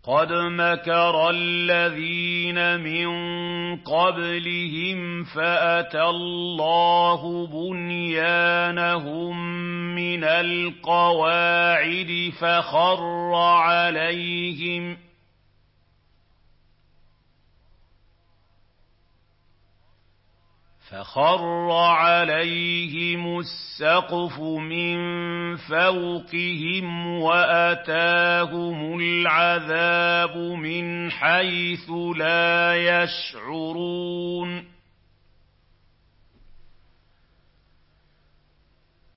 قَدْ مَكَرَ الَّذِينَ مِن قَبْلِهِمْ فَأَتَى اللَّهُ بُنْيَانَهُم مِّنَ الْقَوَاعِدِ فَخَرَّ عَلَيْهِمُ السَّقْفُ مِن فَوْقِهِمْ وَأَتَاهُمُ الْعَذَابُ مِنْ حَيْثُ لَا يَشْعُرُونَ